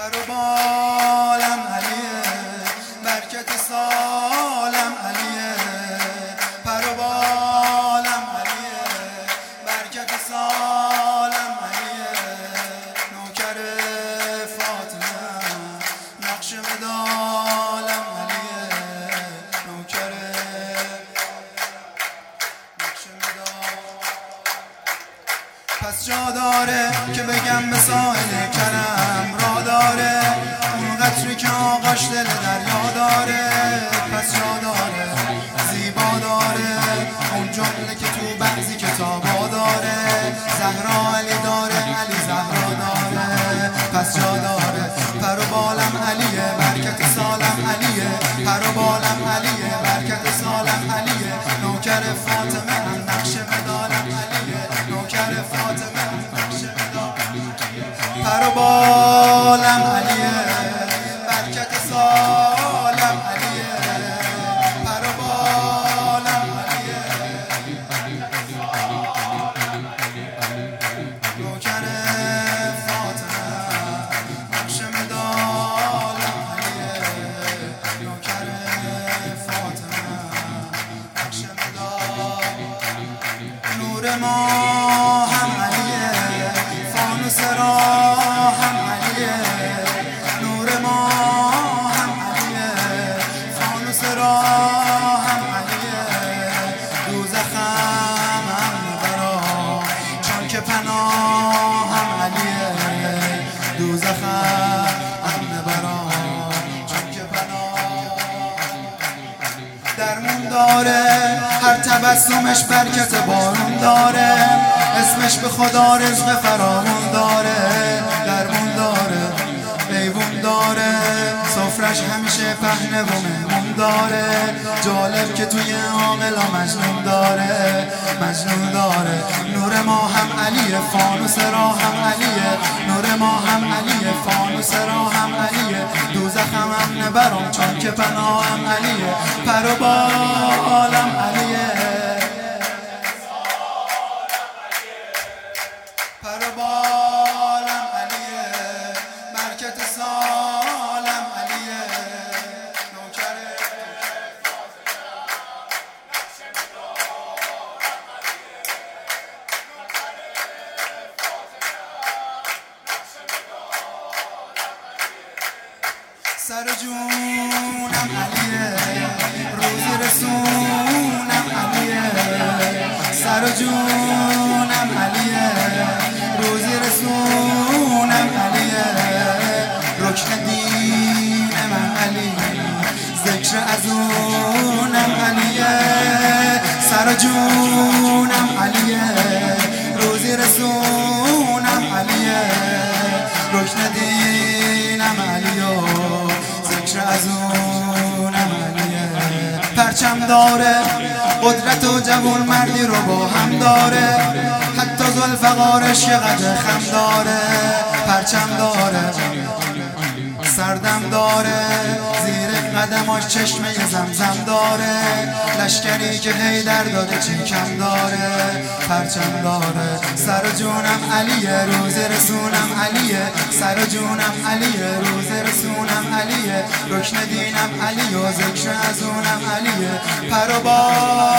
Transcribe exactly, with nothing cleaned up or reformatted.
پر و بالم علیه، برکت سالم علیه. پر و بالم علیه، برکت سالم علیه. نوکر فاطمه، نقش مدالم علیه. نوکر نقش مدال. پس جا داره که بگم به ساحل کرم را داره، اون قطری که آغاش دل دریا داره. پس جا داره، زیبا داره، اون جمله که تو بعضی کتابا داره. زهرا علی داره، علی زهرا داره. پس جا داره، پر و بالم علیه، برکت سالم علیه. پر و بالم علیه، برکت سالم علیه. نوکر فاطمه هم نقش مدالم علیه. نوکر فاطمه هم نقش مدالم علیه. پر و بالم علیه، برکت سالم علیه. پر و بالم علیه، نوکر فاطمه نقش مدالم علیه. نوکر فاطمه نقش مدال. نور ما هم علیه، فانوس راه هم علیه. نور ما هم علیه، فانوس راه هم علیه. دوزخم هم نبرا، چون که پناه هم علیه. دوزخم هم نبرا، چون که پناه. درمون داره، هر تبسمش برکت بارون داره. اسمش به خدا رزق فراوون داره. درمون داره، ایوون داره، سفرش همیشه پهنه و مهمون داره. جالب که توی عاقلا مجنون داره، مجنون داره. نور ما هم علیه، فانوس راه هم علیه. نور ما هم علیه، فانوس راه هم علیه. دوزخم هم نبرم، چون که پناه هم علیه. پر و بالم علیه، پر و بالم علیه. برکت سالم علیه. نوکر سر جونم علیه، روزی رسونم علیه. سر جونم علیه، روزی رسونم علیه. رکن دین من علی، ذکر ازونم علیه. سر جونم علیه، روزی رسونم علیه. رکن دینم علیه، ذکر ازونم علیه. پرچم داره، قدرت و جوون مردی رو با هم داره. حتی ذوالفقارش یه قدر خم داره. پرچم داره، سردم داره، زیر قدماش چشمه زمزم داره. لشکری که حیدر داده چی کم داره. پرچم داره، سر جونم علیه، روز رسونم علیه. سر جونم علیه، روز رسونم علیه. رکن دینم علیه و ذکر ازونم علیه. پر و بال